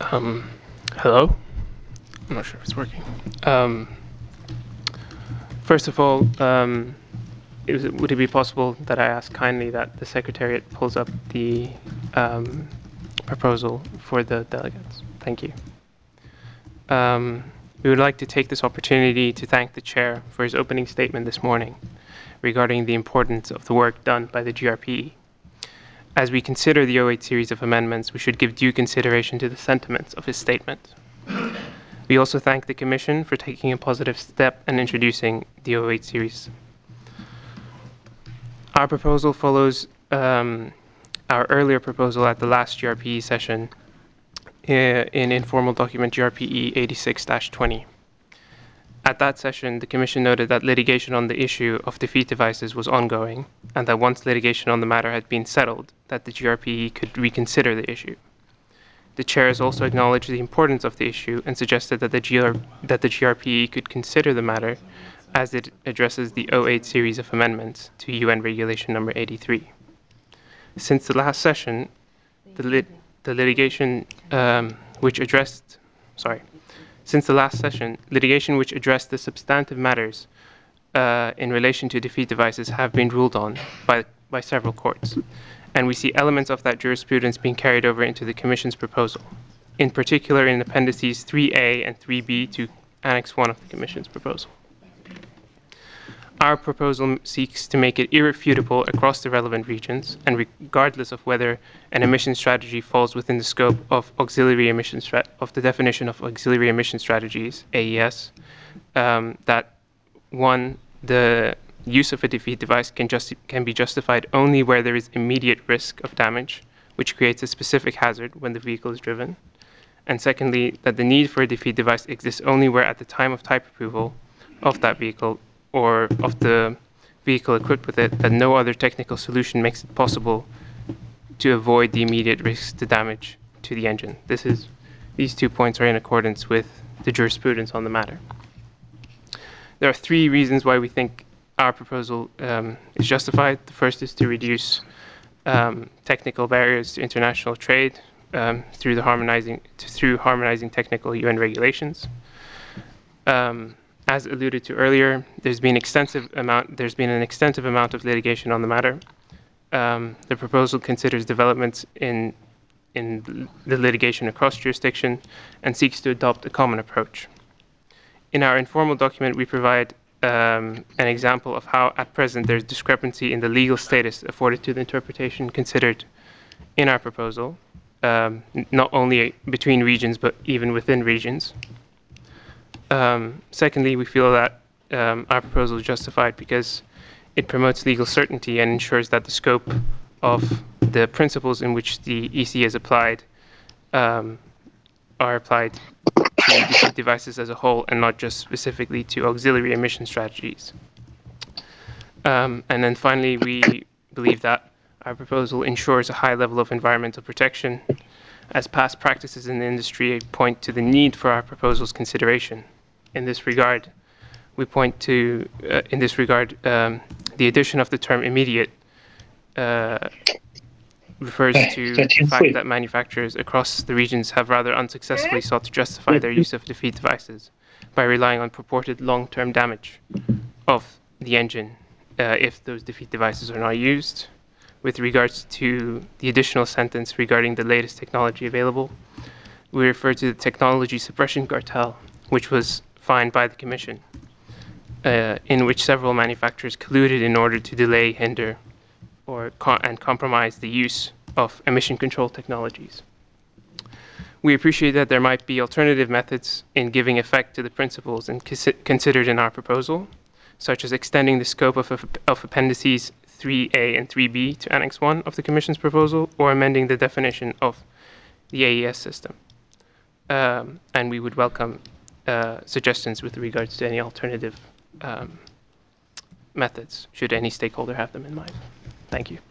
Um, Hello? I'm not sure if it's working. Um, First of all, would it be possible that I ask kindly that the Secretariat pulls up the um, proposal for the delegates? Thank you. We would like to take this opportunity to thank the Chair for his opening statement this morning regarding the importance of the work done by the GRPE. As we consider the '08 series of amendments, we should give due consideration to the sentiments of his statement. We also thank the Commission for taking a positive step and introducing the '08 series. Our proposal follows our earlier proposal at the last GRPE session in informal document GRPE 86-20. At that session, the Commission noted that litigation on the issue of defeat devices was ongoing, and that once litigation on the matter had been settled, that the GRPE could reconsider the issue. The chairs also acknowledged the importance of the issue and suggested that the GRPE could consider the matter as it addresses the '08 series of amendments to UN Regulation Number 83. Since the last session, the litigation which addressed the substantive matters in relation to defeat devices have been ruled on by several courts, and we see elements of that jurisprudence being carried over into the Commission's proposal, in particular in Appendices 3A and 3B to Annex 1 of the Commission's proposal. Our proposal seeks to make it irrefutable across the relevant regions, and regardless of whether an emission strategy falls within the scope of the definition of auxiliary emission strategies, AES, that one, the use of a defeat device can be justified only where there is immediate risk of damage, which creates a specific hazard when the vehicle is driven. And secondly, that the need for a defeat device exists only where at the time of type approval of that vehicle or of the vehicle equipped with it, that no other technical solution makes it possible to avoid the immediate risks to damage to the engine. These 2 points are in accordance with the jurisprudence on the matter. There are 3 reasons why we think our proposal is justified. The first is to reduce technical barriers to international trade through harmonizing technical UN regulations. As alluded to earlier, there's been an extensive amount of litigation on the matter. The proposal considers developments in the litigation across jurisdiction and seeks to adopt a common approach. In our informal document, we provide an example of how, at present, there's discrepancy in the legal status afforded to the interpretation considered in our proposal, not only between regions, but even within regions. Secondly, we feel that our proposal is justified because it promotes legal certainty and ensures that the scope of the principles in which the EC is applied are applied to defeat devices as a whole and not just specifically to auxiliary emission strategies. And then finally, we believe that our proposal ensures a high level of environmental protection, as past practices in the industry point to the need for our proposal's consideration. In this regard, we point to, the addition of the term immediate refers to the fact that manufacturers across the regions have rather unsuccessfully sought to justify their use of defeat devices by relying on purported long-term damage of the engine if those defeat devices are not used. With regards to the additional sentence regarding the latest technology available, we refer to the technology suppression cartel, which was fined by the Commission, in which several manufacturers colluded in order to delay, hinder, and compromise the use of emission control technologies. We appreciate that there might be alternative methods in giving effect to the principles considered in our proposal, such as extending the scope of Appendices 3A and 3B to Annex 1 of the Commission's proposal, or amending the definition of the AES system. And we would welcome suggestions with regards to any alternative methods, should any stakeholder have them in mind. Thank you.